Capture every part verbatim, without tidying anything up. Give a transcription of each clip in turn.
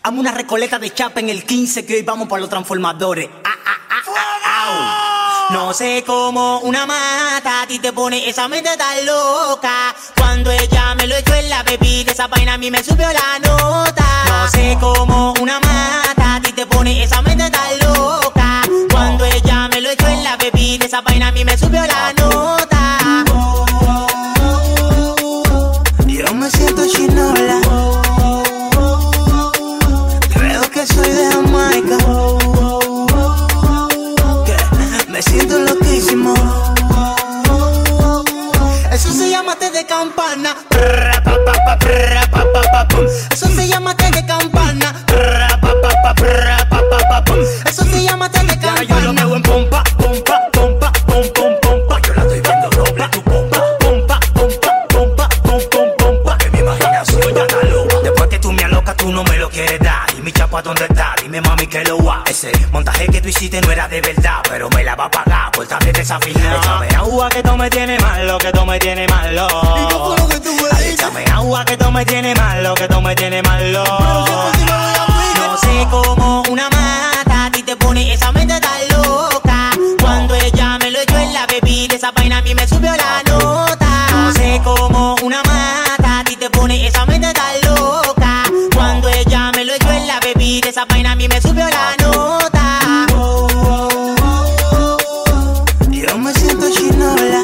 Hazme una recoleta de chapa en el quince que hoy vamos para los transformadores. Ah, ah, ah, ah, ah. No sé cómo una mata a ti te pone esa mente tan loca. Cuando ella me lo echó en la bebida, esa vaina a mí me subió la nota. No sé cómo una mata a ti te pone esa mente tan loca. Cuando ella me lo echó en la bebida, esa vaina a mí me subió la nota. Yo me siento chinola. Creo que soy de Jamaica. Que me siento loquísimo. Eso se llama té de campana. Eso se llama té de campana. Eso se llama té de campana. Yo lo veo en pompa, pompa, pompa, pom, pom, pompa. Yo la estoy viendo doble, tu pompa, pompa, pompa, pompa, pom, pom, pompa. Que mi imaginación ya está loca. Después que tú me alocas, tú no me lo quieres dar. Y mi chapa, ¿dónde está? Dime, mami, que lo va. Ese montaje que tú hiciste no era de verdad, pero me la va a pagar por estar desafinado. Échame agua que tú me tienes malo, que tú me tienes malo. ¿Y qué fue lo que tú me dices? Échame agua que tú me tienes malo, que tú me tienes malo. No sé cómo una mata a ti te pone esa mente tan loca. Cuando ella me lo echó en la bebida, esa vaina a mí me subió la nota. No sé cómo una mata a ti te pone esa mente tan loca. Cuando ella me lo echó en la bebida, esa vaina a mí me subió la nota. Yo me siento chinola.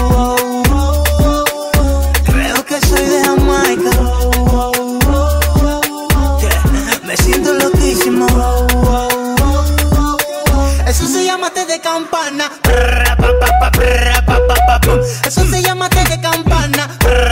Creo que soy de Jamaica. Que me siento loquísimo. Eso se llama té de campana. Eso se llama té de campana.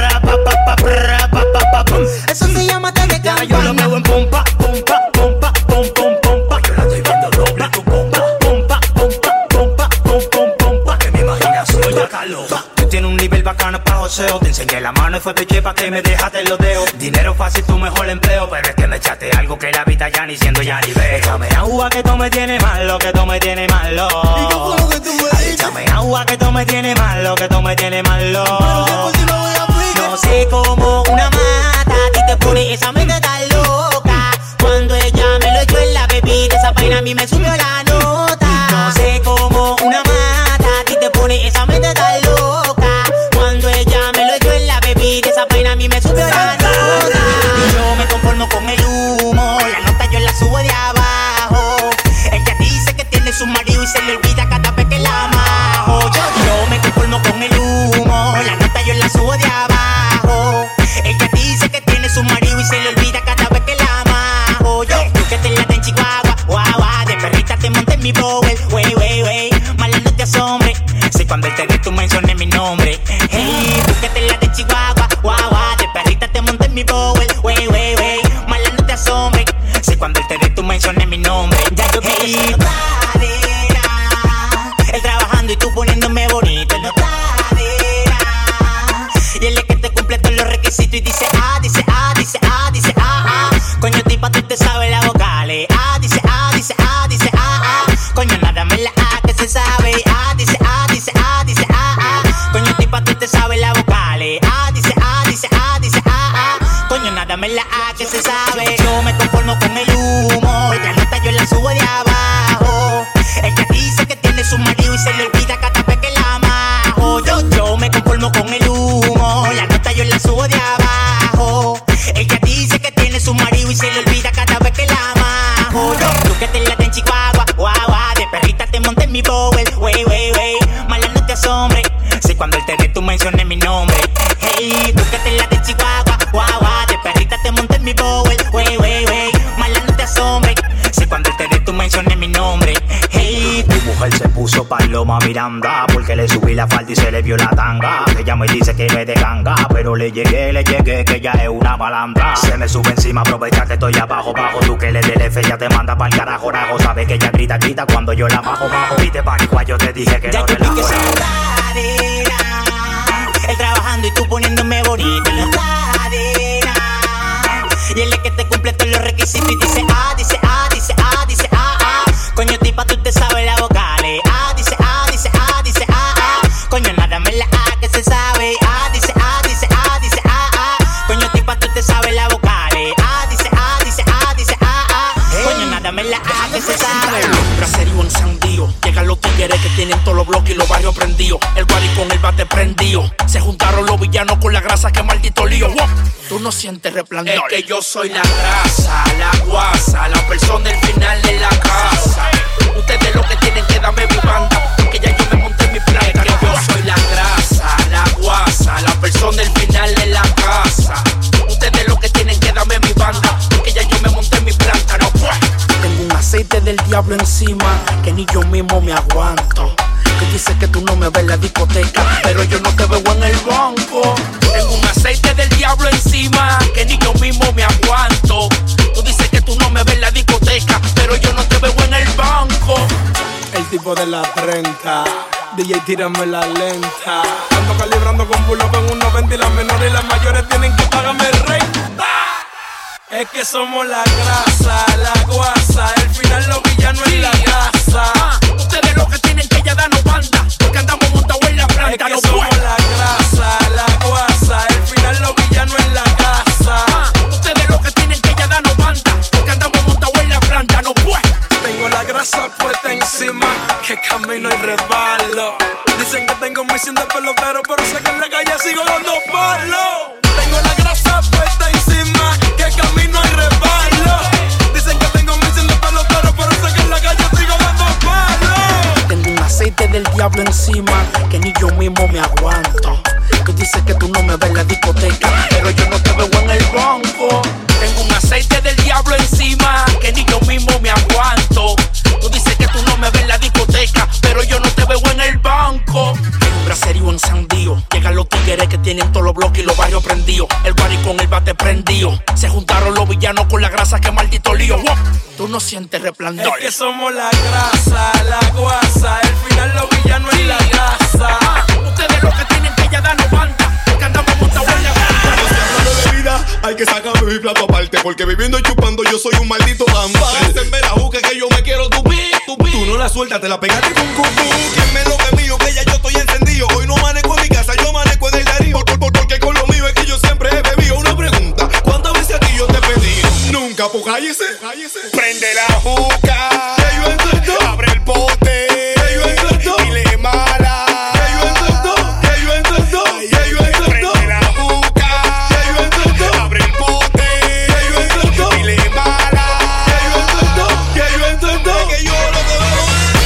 Eso se llama té de campana. Yo lo veo en pompa, pompa, pompa, pom, pom, pompa. Yo la estoy viendo doble, tu pompa, pompa, pompa, pompa, pom, pom, pompa. Que mi imaginación ya está loca. Tú tienes un nivel bacano pa' joseo. Te enseñé la mano y fue peche pa' que me dejaste los dedos. Dinero fácil, tu mejor empleo. Pero es que me echaste algo que la vida ya ni siendo ya ni veo. Échame agua que tú me tienes malo, que tú me tienes malo. ¿Y qué fue lo que tú me dices? Échame agua que tú me tienes malo, que tú me tienes malo. No sé cómo una mata a ti te pone esa mente tan loca. Cuando ella me lo echó en la bebida, esa vaina a mí me subió la nota. No sé cómo una mata a ti te pone esa mente tan loca. Cuando ella me lo echó en la bebida, esa vaina a mí me subió la nota. Y yo me conformo con el humo, la nota yo la subo de abajo. Ella dice que tiene su marido y se le olvida cada vez que la amajo. Yo, yo me conformo con el humo, la nota yo la subo de abajo. Ella dice que tiene su marido y se le olvida cada vez que la amajo. Yo, tú que te la den chihuahua, guau, guau, de perrita te monté en mi bowl. Wey, wey, wey, mala no te asombre. Si cuando él te ve tú menciones mi nombre. Hey, tú que te la den chihuahua, guau, guau, de perrita te monté en mi bowl. Wey, wey, wey, mala no te asombre. Si cuando él te ve tú menciones mi nombre. Ya yo hey, él trabajando y tú poniéndome bonito. Él no cadera. Y él es que te cumple todos los requisitos y dice ah, dice ah, dice ah, dice ah, ah. Coño, tipa, tú te sabes las vocales. Ah, dice ah, dice ah, dice ah, ah. Coño, nada me la A que se sabe. Ah, dice ah, dice ah, dice ah, ah. Coño, tipa, tú te sabes las vocales. Ah, dice ah, dice ah, dice ah, ah. Coño, nada me la A que se sabe. Yo me conformo con el humo, la nota yo la subo de abajo. Ella dice que tiene su marido y se le olvida cada vez que la amajo. Yo, yo me conformo con el humo, la nota yo la subo de abajo. Ella dice que tiene su marido y se le olvida cada vez que la amajo. Yo, tú que te la den chihuahua, guau, guau, de perrita te monté en mi bowl. Wey, wey, wey, mala no te asombre. Si cuando él te ve tú menciones mi nombre. Hey, tú que te la den chihuahua, guau, guau, de perrita te monté en mi bowl. Wey, wey, wey, mala no te asombre. Si cuando él te ve tú menciones mi nombre. Hey, tu mujer se puso paloma Miranda porque le subí la falda y se le vio la tanga. Ella me dice que me de ganga, pero le llegué, le llegué, que ella es una malandra. Se me sube encima, aprovecha que estoy abajo, bajo. Tú que le del F, ya te manda pa'l carajo, rajo. Sabe que ella grita, grita cuando yo la bajo, bajo. Viste paricua, yo te dije que ya no yo relajo. vi que se cadera. Él trabajando y tú poniéndome bonito en la cadera. Y él es que te cumple todos los requisitos y dice ah, dice ah, dice ah, dice ah, ah. Coño, tipa, tú te sabes las vocales. Ah, dice ah, dice ah, dice ah, ah. Coño, nada me la A que se sabe. Ah, dice ah, dice ah, dice ah, ah. Coño, tipa, tú te sabes las vocales. Ah, dice ah, dice ah, dice ah, que se sabe. Braserío encendido, llegan los tigres que tienen todos los bloques y los barrios prendidos. El guari con el bate prendido. Se juntaron los villanos con la grasa, que maldito lío. Wow. Tú no sientes resplandor. Es que yo soy la grasa, la guasa, la persona del final de la casa. Ustedes lo que tienen que darme mi banda, que ya yo me monté en mi planta. Es que yo soy la grasa, la guasa, la persona del final de la casa. Ustedes lo que tienen que darme mi banda, que ya yo me monté en mi planta. No, pues. Tengo un aceite del diablo encima, que ni yo mismo me aguanto. Que dice que tú no me ves en la discoteca, pero yo no te veo en el banco. Tengo un aceite del diablo encima, que ni yo mismo me aguanto. Tú dices que tú no me ves en la discoteca, pero yo no te veo en el banco. El tipo de la treinta, D J tírame la lenta. Ando calibrando con pull-up en un noventa y las menores y las mayores tienen que pagarme renta. Es que somos la grasa, la guasa, el final los villanos en la casa. Ah, ustedes lo que tienen que ya darnos banda, porque andamos montados en la planta. Es que no somos puede. la grasa, la guasa, el final los villanos en la casa. Ah, ustedes lo que tienen que ya darnos banda, porque andamos montados en la planta. No puede. Tengo la grasa puesta encima, que camino y resbalo. Dicen que tengo misión de pelotero, pero sé que en la calle sigo dando palos. Tengo la grasa puesta encima, que camino y resbalo. Dicen que tengo misión de pelotero, pero sé que en la calle sigo dando palos. Tengo un aceite del diablo encima, que ni yo mismo me aguanto. Tú dices que tú no me ves en la discoteca, pero yo no te veo en el banco. Tengo un aceite del diablo encima, que ni yo mismo me aguanto. Tú dices que tú no me ves en la discoteca, pero yo no te veo en el banco. Un braserío encendido, llegan los tigres que tienen todos los bloques y los barrios prendidos. El guari con el bate prendido. Se juntaron los villanos con la grasa, que maldito lío. Wow. Tú no sientes resplandor. Es que somos la grasa, la guasa, el final los villanos en la casa. Ah, ustedes lo que tienen que ya darnos banda, porque andamos montados en la de bebida, hay que sacarme mi plato aparte, porque viviendo y chupando yo soy un maldito gambán. En Verajuque que yo me quiero tupir, tupir. Tú no la sueltas, te la pegaste con cucú. ¿Quién me lo que mío? Que ya yo estoy encendido. Hoy no manejo en mi casa, yo manejo en el Darío. Por, por, porque con lo mío es que yo siempre he bebido. Una pregunta, ¿cuántas veces a ti yo te pedí? Nunca, pues cállese, cállese. Prende la juca, que yo entiendo. Abre el pote, que yo entiendo. Y le mala, que yo entiendo. Que yo entiendo, que yo entiendo. Prende la juca, que yo entiendo. Abre el pote, que yo entiendo. Y le mala, que yo entiendo. Que yo entiendo. Que yo lo que veo.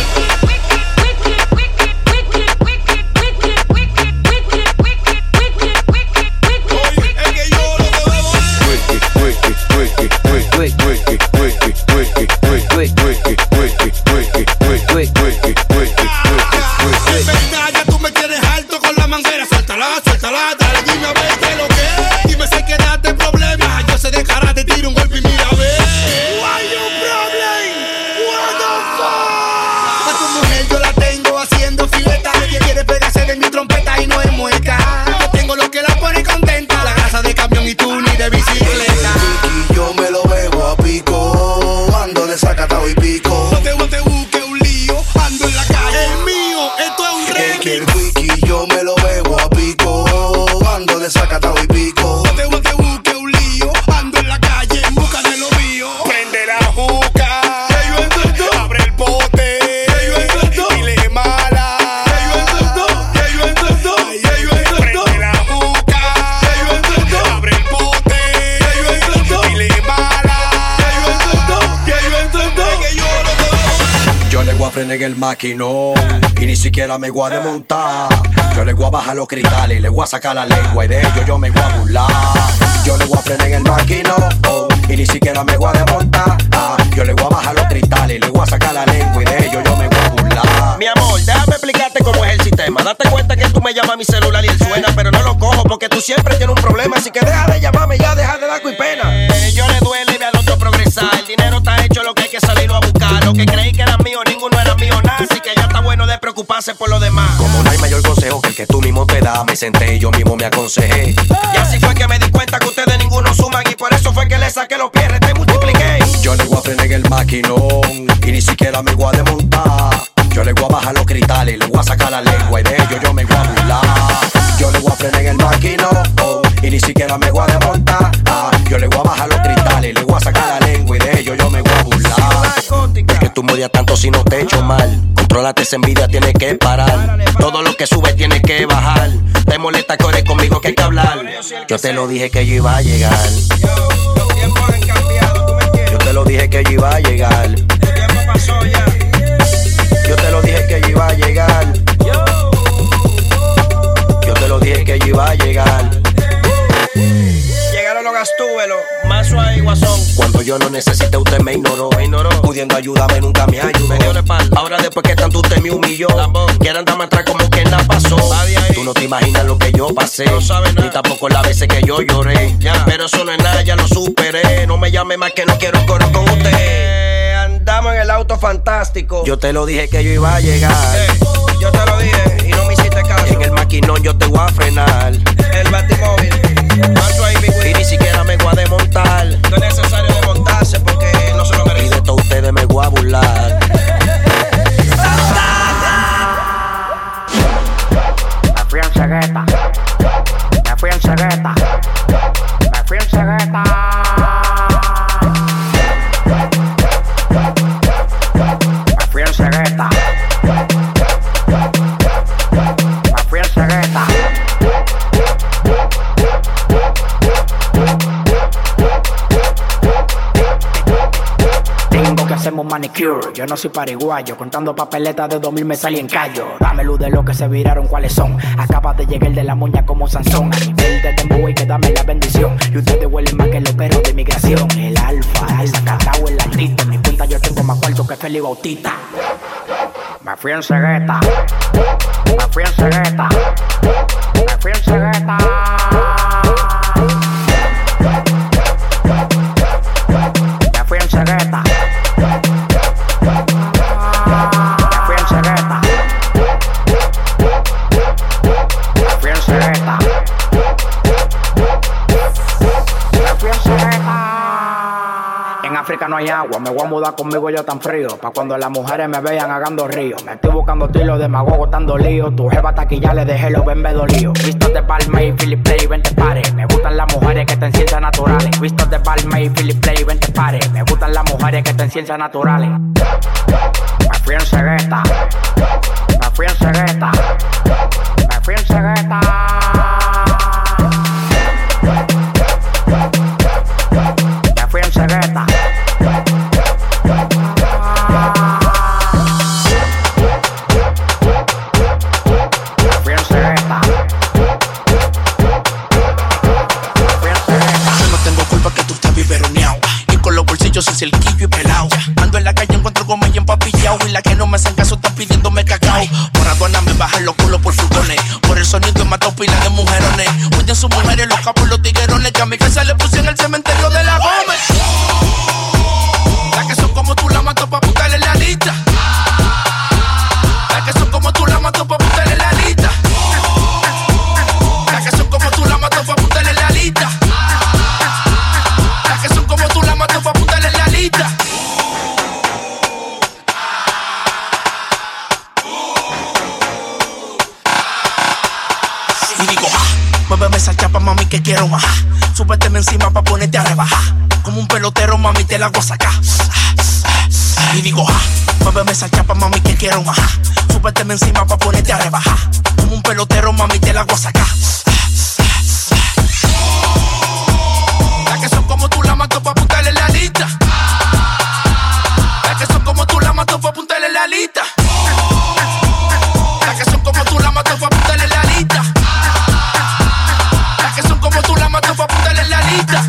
Ya tú me tienes alto con la manguera. Suéltala, suéltala, dale, dime a ver qué es lo que es. Dime si hay que darte problemas. Yo sé de karate, tiro un golpe y mira a ver. Why you problem? What the fuck? A tu mujer yo la tengo haciendo fileta. Ella quiere pegarse de mi trompeta y no es mueca. Yo tengo lo que la pone contenta. La grasa de camión y tú ni de bicicleta. Y yo me lo bebo a pico, ando desacatado y pico. No te, no te busques un lío, ando en la calle. El mío, esto es un Es que el remix. wiki yo me lo bebo a pico, ando desacatado y pico. No te, no te busques un lío, ando en la calle en busca de lo mío. Prende la juca, que yo entiendo. Abre el pote, que yo entiendo. Y le mala, que yo entiendo. Que yo entiendo, que yo entiendo. Prende la juca, que yo entiendo. Abre el pote, que yo entiendo. Y le mala, que yo entiendo. Que yo entiendo. Que yo lo que veo. Yo le voy a frenar en el maquinón y ni siquiera me voy a desmontar. Yo le voy a bajar los cristales y le voy a sacar la lengua y de ellos yo me voy a burlar. Yo le voy a frenar en el maquinón y ni siquiera me voy a desmontar. Ah, yo le voy a bajar los cristales y le voy a sacar la lengua y de ellos yo me voy a burlar. Mi amor, déjame explicarte cómo es el sistema. Date cuenta que tú me llamas a mi celular y él suena, pero no lo cojo porque tú siempre tienes un problema. Así que deja de llamarme ya, deja de dar y pena. Eh, yo le duele ver al otro progresar. El dinero está hecho, lo que hay que salirlo a buscar. Lo que creí que era mío, ninguno era mío, nada. Así que ya está bueno de preocuparse por lo demás. Como no hay mayor consejo que el que tú mismo te das, me senté y yo mismo me aconsejé. Y así fue que me di cuenta que ustedes ninguno suman y por eso fue que le saqué los pies, te multipliqué. Yo le voy a frenar en el maquinón y ni siquiera me voy a desmontar. Yo le voy a bajar los cristales y le voy a sacar la lengua y de ellos yo me voy a burlar. Yo le voy a frenar en el maquinón y ni siquiera me voy a desmontar. Ah, yo le voy a bajar los cristales y le voy a sacar la lengua y de ellos yo me voy a burlar. Es que odias tanto si no te echo mal. Contrólate esa envidia, tienes que parar. Todo lo que sube tienes que bajar. Te molesta que ores conmigo que hay que hablar. Yo te lo dije que yo iba a llegar. Los tiempos han cambiado, ¿tú me entiendes? Yo te lo dije que yo iba a llegar. El tiempo pasó ya. Yo te lo dije que yo iba a llegar. Yo te lo dije que yo iba a llegar. Llegaron los gastúbelos, más suave y guasón. Cuando yo no necesité, usted me ignoró. Me ignoró. Pudiendo ayudarme, nunca me ayudó. Me dio la espalda. Ahora después que tanto usted me humilló, Lambón. quiere andarme atrás como que nada pasó. Nadie ahí. Tú no te imaginas lo que yo pasé. No sabes nada. Ni tampoco las veces que yo lloré. Ya. Pero eso no es nada, ya lo superé. No me llame más que no quiero correr con usted. Eh, andamos en el auto fantástico. Yo te lo dije que yo iba a llegar. Eh, yo te lo dije y no me hiciste caso. En el maquinón yo te voy a frenar. El batimóvil, más suave y Y big ni siquiera me voy a desmontar. No es necesario desmontarse porque no se lo Y merece. de todos ustedes me voy a burlar. Me fui en cegueta, me fui en cegueta, me fui en cegueta. Me fui en cegueta, me fui en cegueta. Tengo que hacerme un manicure, yo no soy pariguayo. Contando papeletas de dos mil me salí en callo. Dame luz de lo que se viraron, cuáles son. Acabas de llegar de la moña como Sansón. A nivel de tembo hay que dame la bendición. Y ustedes huelen más que los perros de inmigración. El alfa, el cacao, el altito. En mi cuenta yo tengo más cuarto que Feli Bautista. Me fui en cegueta, me fui en cegueta, me fui en cegueta. Me fui en cegueta. Me fui en cegueta. Me fui en cegueta. Me fui en cegueta. En África no hay agua, me voy a mudar conmigo yo tan frío. Pa' cuando las mujeres me vean hagando río. Me estoy buscando tilos de magogo tan dolido. Tu jeva hasta aquí ya le dejé los bembes dolidos. Vistos de Balmain, Philip Play, vente pare. Me gustan las mujeres que estén ciencias naturales. Vistos de Balmain, Philip Play, vente pare. Me gustan las mujeres que estén ciencias naturales. Me fui en cegueta, me fui en cegueta, me fui en cegueta. Me fui en cegueta. Me fui en cegueta. Me fui en cegueta. Yo no tengo culpa que tú estés biberoneado y con los bolsillos sin cerquillo y pelado. Ando en la calle, encuentro goma y empapillado. Y la que no me hacen caso están pidiéndome cacao. Por aduana me bajan los culos por furgones. Por el sonido he matado pilas de mujerones. Cuiden sus mujeres, los capos, los tiguerones. Que a mi casa le puse en el cementerio de la Gómez. Las que son como tú la mato pa' apuntarle la lista. Las que son como tú la mato pa' apuntarle la lista. Las que son como tú la mato pa' apuntarle la lista. Las que son como tú la mato pa' apuntarle la lista. Y digo, ah, muéveme esa chapa, mami, que quiero más. Súbeteme encima pa' ponerte a rebajar. Como un pelotero, mami, te la hago sacar. Y digo, ah, muéveme esa chapa, mami, que quiero más. Súbeteme encima pa' ponerte a rebajar. Como un pelotero, mami, te la hago sacar. Las que son como tú la mato pa' apuntarle la lista. Las que son como tú la mato pa' apuntarle la lista. Las que son como tú la mato pa' apuntarle la lista. Las que son como tú la mato pa' apuntarle la lista.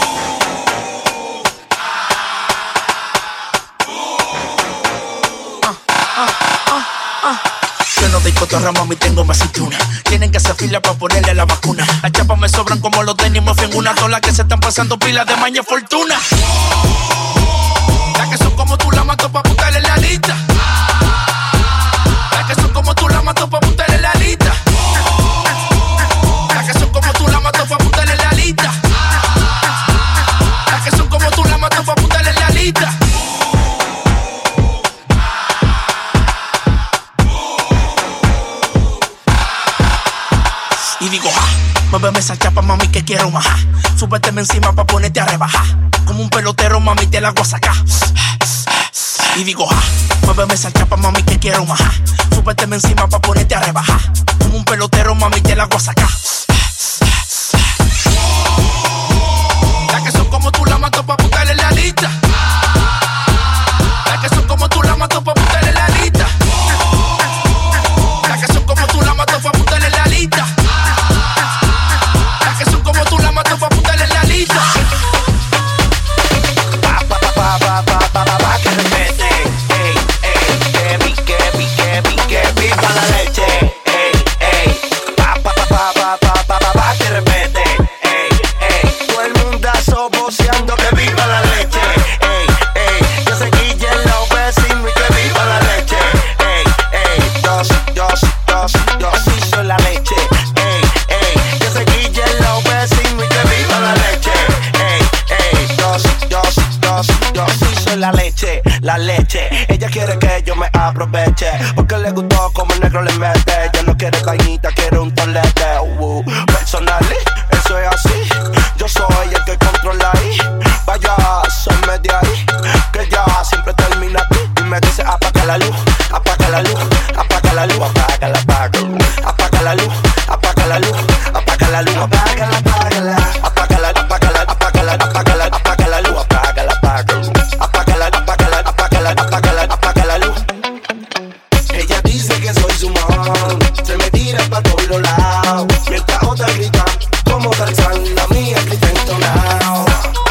Yo no doy cotorra, mami, tengo más cintura. Tienen que hacer fila pa' ponerle la vacuna. Las chapas me sobran como los tenis, me fui en una tola que se están pasando pilas de maña fortuna. Las que son como tú la mato pa' apuntarle la lista. Las que son como tú la mato pa' apuntarle la lista. Las que son como tú la mato pa' apuntarle la lista. Las que son como tú la mato pa' apuntarle la lista. Y digo, ah, muéveme esa chapa, mami, que quiero más. Súbeteme encima pa' ponerte a rebajar. Como un pelotero, mami, te la hago sacar. Y digo, ja, muéveme esa chapa, mami, que quiero más. Súbeteme encima pa' ponerte a rebajar. Como un pelotero, mami, te la voy a sacar. Las que son como tú la mato pa' apuntarle la lista. Las que son como tú la mato pa' apuntarle la lista. Las que son como tú la mato pa' apuntarle la lista. Las que son como tú la mato pa' apuntarle la lista. Pa, pa, pa, pa, pa, pa, pa, pa, pa, que repete. Ey, ey, que vi, que vi, que vi, que viva la leche. Ey, ey, pa, pa, pa, pa, pa, pa, pa, pa, pa, que repete. Ey, ey, todo el mundazo voceando que viva la leche. Ey, ey, que se quillen los vecinos y que viva la leche. Ey, ey, dos, dos, dos, dos, y soy la leche. Ey, ey, que se quillen los vecinos y que viva la leche. Ey, ey, dos, dos, dos, dos, y soy la leche, la leche. Ella quiere que yo me aproveche, porque le gustó como el negro le mete. Ella no quiere vainita, quiere un tolete. Uh, personal, eso es así. Yo soy el que controla ahí. Vaya, salme de ahí, que ya siempre termina aquí. Y me dice apaga la luz, apaga la luz, apaga la luz, apaga la apaga. Apaga la luz, apaga la luz, apaga la luz, apaga la, apaga la, apaga la, apaga la, apaga la, apaga la, apaga la luz, apaga la, apaga. Apaga la, apaga la, apaga la, apaga la, apaga la luz. Ella dice que soy su man, se me tira pa' todos los lados, mientras otra grita como Tarzán, la mía grita entonado.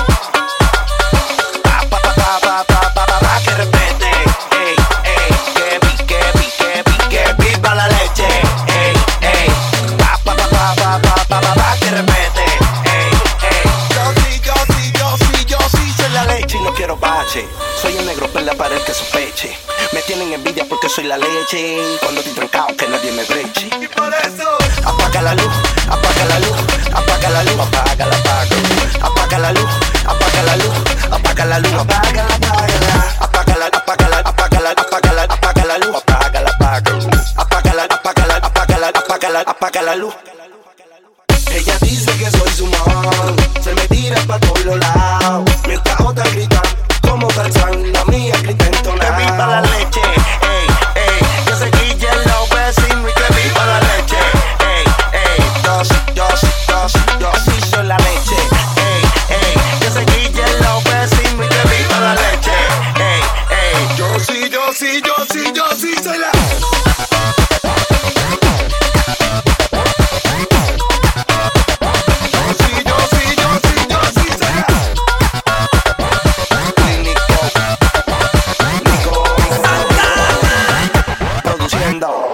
Pa, pa, pa, pa, pa, pa, pa, pa, pa, que repete. Ey, ey, que vi, que vi, que vi, que viva la leche. Ey, ey, pa, pa, pa, pa, pa, pa, pa, pa, pa, que repete. Ey, ey, yo sí, yo sí, yo sí, yo sí soy la leche y no quiero bache. Soy el negro per la pared que sospeche. Me tienen envidia porque soy la leche. Cuando estoy trancado que nadie me breche. Y por eso apaga la luz, apaga la luz, apaga la luz, apaga la, apaga. Apaga la luz, apaga la luz, apaga la luz, apaga la, apaga la. Apaga la, apaga la, apaga la, apaga la, apaga la luz, apaga la, apaga. Apaga la, apaga la, apaga la, apaga la, apaga la luz. Ella dice que soy su man, se me tira pa' todos los lados, mientras otra grita como Tarzán, la mía grita entonada. Que viva la leche, ey, ey, que se quillen los vecinos y que viva la leche. Ey, ey, dos, dos, dos, dos, y soy la leche. Ey, ey, que se quillen los vecinos y que viva la leche. Ey, ey, yo sí, yo sí, yo sí, yo sí soy la. Produciendo.